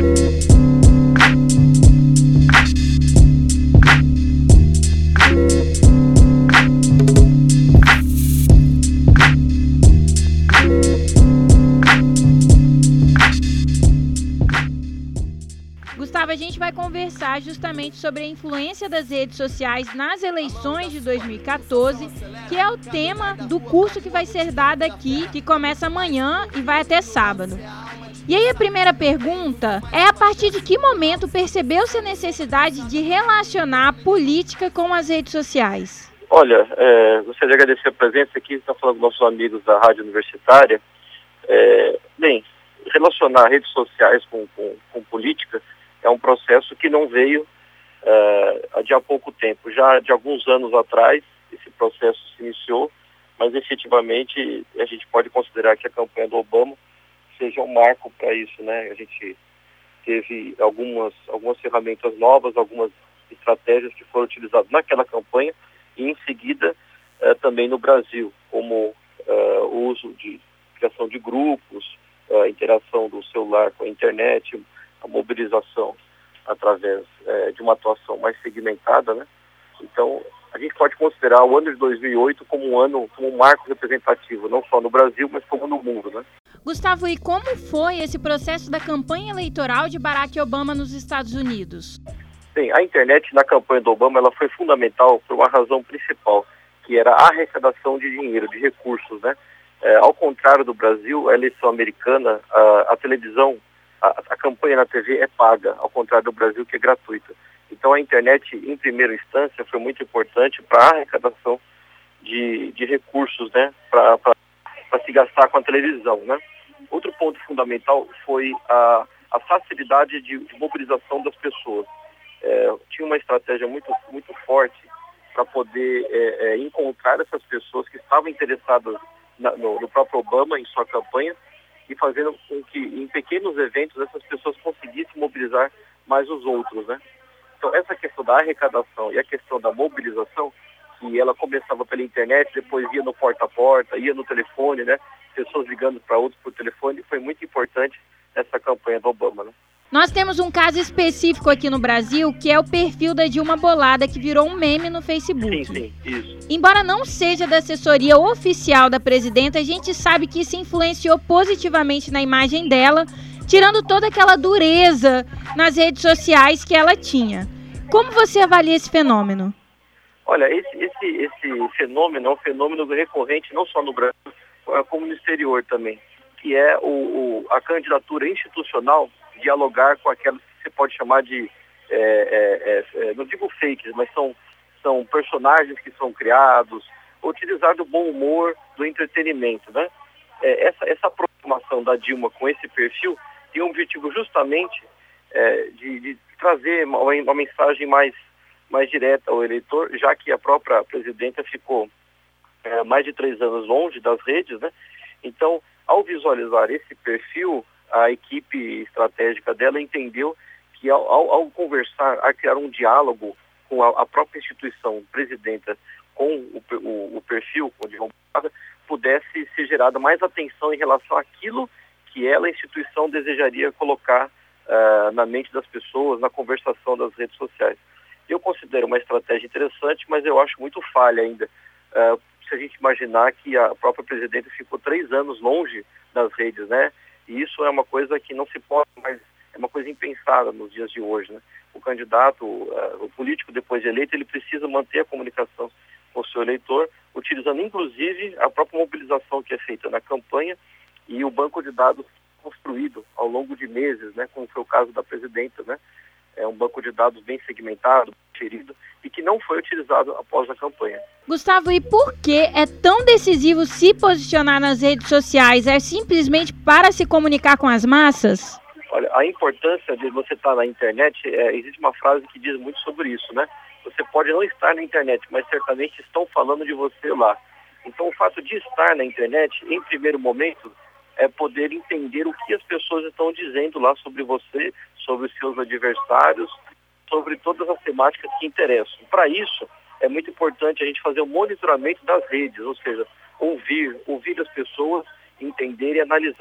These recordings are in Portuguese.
Gustavo, a gente vai conversar justamente sobre a influência das redes sociais nas eleições de 2014, que é o tema do curso que vai ser dado aqui, que começa amanhã e vai até sábado. E aí a primeira pergunta é: a partir de que momento percebeu-se a necessidade de relacionar a política com as redes sociais? Olha, gostaria de agradecer a presença aqui, está falando com nossos amigos da Rádio Universitária. Bem, relacionar redes sociais com política é um processo que não veio de há pouco tempo. Já de alguns anos atrás, esse processo se iniciou, mas efetivamente a gente pode considerar que a campanha do Obama seja um marco para isso, né? A gente teve algumas ferramentas novas, algumas estratégias que foram utilizadas naquela campanha e em seguida também no Brasil, como o uso de criação de grupos, a interação do celular com a internet, a mobilização através de uma atuação mais segmentada, né? Então, a gente pode considerar o ano de 2008 como um marco representativo, não só no Brasil, mas como no mundo, né? Gustavo, e como foi esse processo da campanha eleitoral de Barack Obama nos Estados Unidos? Bem, a internet na campanha do Obama ela foi fundamental por uma razão principal, que era a arrecadação de dinheiro, de recursos, né? Ao contrário do Brasil, a eleição americana, a televisão, a campanha na TV é paga, ao contrário do Brasil, que é gratuita. Então a internet, em primeira instância, foi muito importante para a arrecadação de recursos, né, para se gastar com a televisão, né? Outro ponto fundamental foi a facilidade de mobilização das pessoas. Tinha uma estratégia muito forte para poder encontrar essas pessoas que estavam interessadas no próprio Obama, em sua campanha, e fazendo com que em pequenos eventos essas pessoas conseguissem mobilizar mais os outros, né? Então essa questão da arrecadação e a questão da mobilização, que ela começava pela internet, depois ia no porta a porta, ia no telefone, né? Pessoas ligando para outros por telefone, foi muito importante essa campanha do Obama, né? Nós temos um caso específico aqui no Brasil, que é o perfil da Dilma Bolada, que virou um meme no Facebook. Sim, isso. Embora não seja da assessoria oficial da presidenta, a gente sabe que isso influenciou positivamente na imagem dela, tirando toda aquela dureza nas redes sociais que ela tinha. Como você avalia esse fenômeno? Olha, esse fenômeno é um fenômeno recorrente não só no Brasil, como no exterior também, que é a candidatura institucional dialogar com aquelas que você pode chamar de, não digo fakes, mas são personagens que são criados, utilizar do bom humor, do entretenimento, né? Essa aproximação da Dilma com esse perfil tem o objetivo justamente de trazer uma mensagem mais direta ao eleitor, já que a própria presidenta ficou mais de 3 anos longe das redes, né? Então, ao visualizar esse perfil, a equipe estratégica dela entendeu que ao conversar, a criar um diálogo com a própria instituição presidenta, com o perfil, com o Dilma Bolada, pudesse ser gerada mais atenção em relação àquilo que ela, a instituição, desejaria colocar na mente das pessoas, na conversação das redes sociais. Eu considero uma estratégia interessante, mas eu acho muito falha ainda. Se a gente imaginar que a própria presidenta ficou 3 anos longe das redes, né? E isso é uma coisa que não se pode mais, é uma coisa impensada nos dias de hoje, né? O candidato, o político depois de eleito, ele precisa manter a comunicação com o seu eleitor, utilizando inclusive a própria mobilização que é feita na campanha e o banco de dados construído ao longo de meses, né? Como foi o caso da presidenta, né? É um banco de dados bem segmentado, gerido, e que não foi utilizado após a campanha. Gustavo, e por que é tão decisivo se posicionar nas redes sociais? É simplesmente para se comunicar com as massas? Olha, a importância de você estar na internet, existe uma frase que diz muito sobre isso, né? Você pode não estar na internet, mas certamente estão falando de você lá. Então o fato de estar na internet, em primeiro momento, é poder entender o que as pessoas estão dizendo lá sobre você, sobre os seus adversários, sobre todas as temáticas que interessam. Para isso, é muito importante a gente fazer o monitoramento das redes, ou seja, ouvir as pessoas, entender e analisar.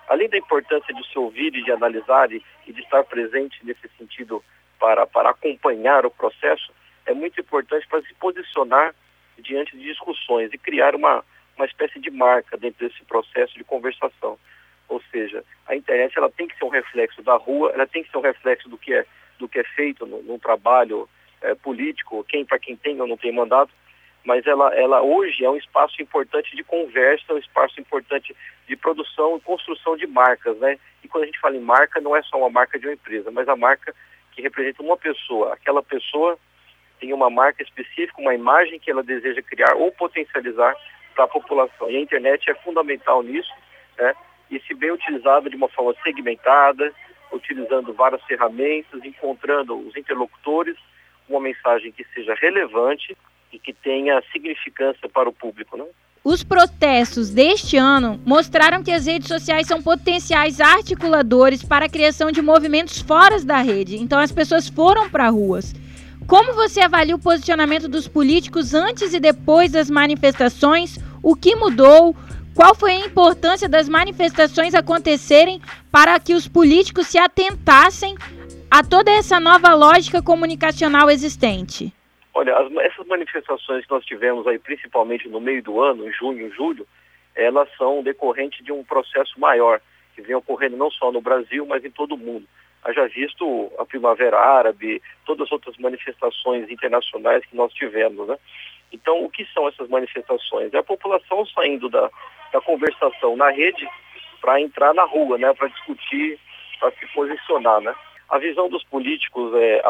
além da importância de se ouvir e de analisar e de estar presente nesse sentido para acompanhar o processo, é muito importante para se posicionar diante de discussões e criar uma espécie de marca dentro desse processo de conversação. Ou seja, a internet ela tem que ser um reflexo da rua, ela tem que ser um reflexo do que é feito num trabalho político, para quem tem ou não tem mandato, mas ela hoje é um espaço importante de conversa, um espaço importante de produção e construção de marcas, né? E quando a gente fala em marca, não é só uma marca de uma empresa, mas a marca que representa uma pessoa. Aquela pessoa tem uma marca específica, uma imagem que ela deseja criar ou potencializar para a população. E a internet é fundamental nisso, né? E se bem utilizada de uma forma segmentada, utilizando várias ferramentas, encontrando os interlocutores, uma mensagem que seja relevante e que tenha significância para o público, né? Os protestos deste ano mostraram que as redes sociais são potenciais articuladores para a criação de movimentos fora da rede. Então as pessoas foram para ruas. Como você avalia o posicionamento dos políticos antes e depois das manifestações? O que mudou? Qual foi a importância das manifestações acontecerem para que os políticos se atentassem a toda essa nova lógica comunicacional existente? Olha, essas manifestações que nós tivemos aí, principalmente no meio do ano, em junho e julho, elas são decorrentes de um processo maior, que vem ocorrendo não só no Brasil, mas em todo o mundo. Haja visto a Primavera Árabe, todas as outras manifestações internacionais que nós tivemos, né? Então, o que são essas manifestações? É a população saindo da conversação na rede para entrar na rua, né? Para discutir, para se posicionar, né? A visão dos políticos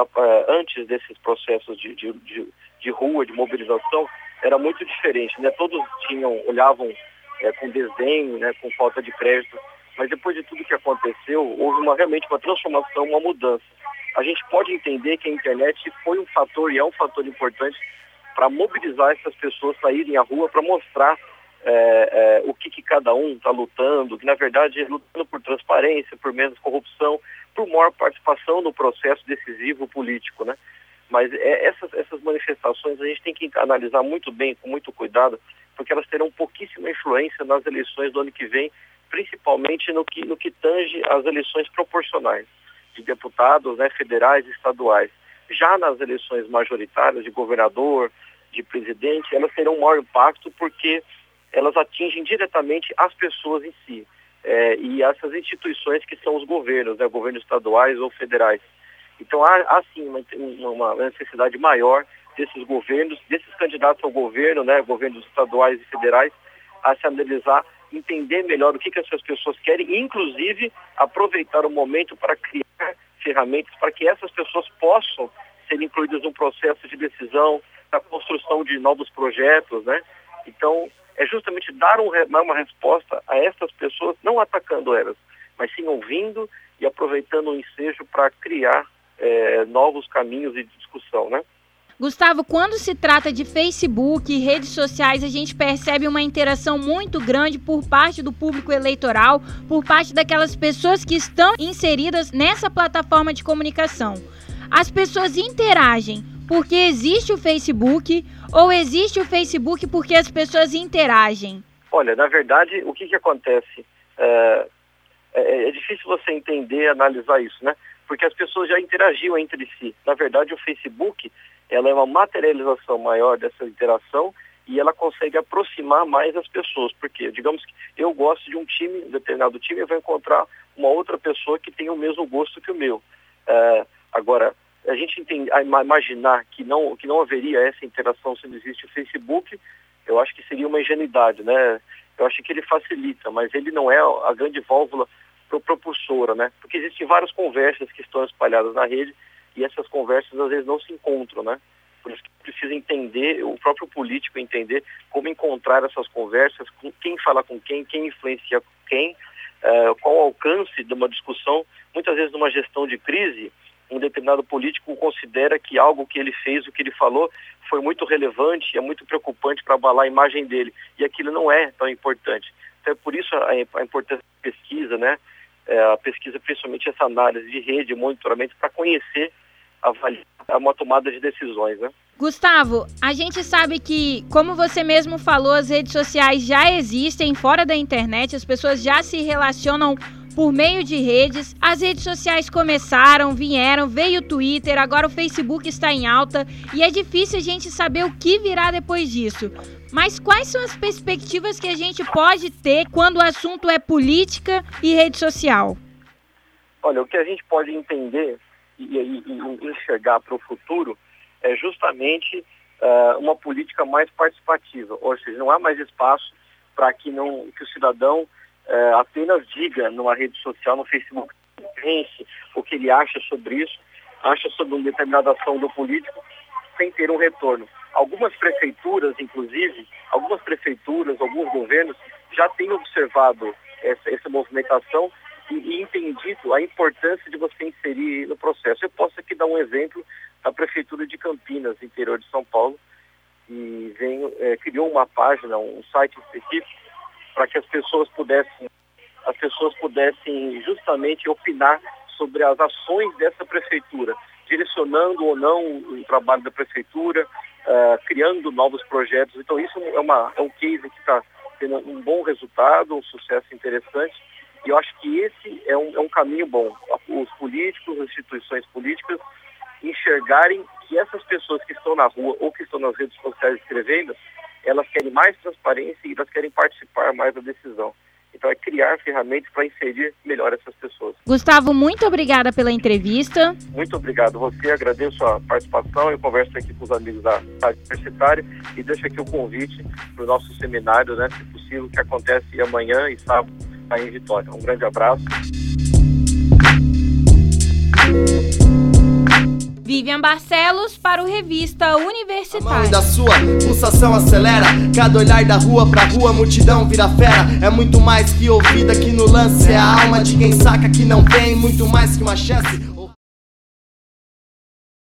antes desses processos de rua, de mobilização, era muito diferente, né? Todos olhavam com desdém, né? Com falta de crédito, mas depois de tudo que aconteceu, houve realmente uma transformação, uma mudança. A gente pode entender que a internet foi um fator e é um fator importante para mobilizar essas pessoas saírem à rua para mostrar o que cada um está lutando, que na verdade é lutando por transparência, por menos corrupção, por maior participação no processo decisivo político, né? Mas essas manifestações a gente tem que analisar muito bem, com muito cuidado, porque elas terão pouquíssima influência nas eleições do ano que vem, principalmente no que tange às eleições proporcionais de deputados, né, federais e estaduais. Já nas eleições majoritárias de governador, de presidente, elas terão um maior impacto porque elas atingem diretamente as pessoas em si. E essas instituições que são os governos, né, governos estaduais ou federais. Então há sim uma necessidade maior desses governos, desses candidatos ao governo, né, governos estaduais e federais, a se analisar, entender melhor o que essas pessoas querem e, inclusive, aproveitar o momento para criar ferramentas para que essas pessoas possam ser incluídas num processo de decisão, na construção de novos projetos, né? Então, é justamente dar uma resposta a essas pessoas, não atacando elas, mas sim ouvindo e aproveitando o ensejo para criar novos caminhos de discussão, né? Gustavo, quando se trata de Facebook e redes sociais, a gente percebe uma interação muito grande por parte do público eleitoral, por parte daquelas pessoas que estão inseridas nessa plataforma de comunicação. As pessoas interagem porque existe o Facebook ou existe o Facebook porque as pessoas interagem? Olha, na verdade, o que acontece? É difícil você entender, analisar isso, né? Porque as pessoas já interagiam entre si. Na verdade, o Facebook, ela é uma materialização maior dessa interação e ela consegue aproximar mais as pessoas. Porque, digamos que eu gosto de um determinado time, eu vou encontrar uma outra pessoa que tem o mesmo gosto que o meu. Agora, a gente imaginar que não haveria essa interação se não existe o Facebook, eu acho que seria uma ingenuidade, né? Eu acho que ele facilita, mas ele não é a grande válvula propulsora, né? Porque existem várias conversas que estão espalhadas na rede e essas conversas às vezes não se encontram, né? Por isso que precisa entender, o próprio político entender como encontrar essas conversas, com quem fala com quem influencia quem, qual o alcance de uma discussão. Muitas vezes numa gestão de crise, um determinado político considera que algo que ele fez, o que ele falou, foi muito relevante e é muito preocupante para abalar a imagem dele. E aquilo não é tão importante. Então é por isso a importância da pesquisa, né? A pesquisa, principalmente essa análise de rede, monitoramento, para conhecer, avaliar uma tomada de decisões, né? Gustavo, a gente sabe que, como você mesmo falou, as redes sociais já existem fora da internet, as pessoas já se relacionam por meio de redes. As redes sociais começaram, vieram, veio o Twitter, agora o Facebook está em alta e é difícil a gente saber o que virá depois disso. Mas quais são as perspectivas que a gente pode ter quando o assunto é política e rede social? Olha, o que a gente pode entender e enxergar para o futuro é justamente uma política mais participativa, ou seja, não há mais espaço para que o cidadão apenas diga numa rede social, no Facebook, pense o que ele acha sobre isso, acha sobre uma determinada ação do político, sem ter um retorno. Algumas prefeituras, inclusive, alguns governos já têm observado essa movimentação e entendido a importância de você inserir no processo. Eu posso aqui dar um exemplo da Prefeitura de Campinas, interior de São Paulo, e criou uma página, um site específico, para que as pessoas pudessem justamente opinar sobre as ações dessa prefeitura, direcionando ou não o trabalho da prefeitura, criando novos projetos. Então isso é um case que está tendo um bom resultado, um sucesso interessante. E eu acho que esse é um caminho bom. Os políticos, as instituições políticas enxergarem que essas pessoas que estão na rua ou que estão nas redes sociais escrevendo, elas querem mais transparência e elas querem participar mais da decisão. Então é criar ferramentas para inserir melhor essas pessoas. Gustavo, muito obrigada pela entrevista. Muito obrigado você, agradeço a participação. Eu converso aqui com os amigos da Rádio Universitária e deixo aqui o convite para o nosso seminário, né, se possível, que acontece amanhã e sábado aí em Vitória. Um grande abraço. Vivian Barcelos para o Revista Universitária. A mão da sua pulsação acelera, cada olhar da rua pra rua, multidão vira fera. É muito mais que ouvida que no lance, é a alma de quem saca que não tem, muito mais que uma chance.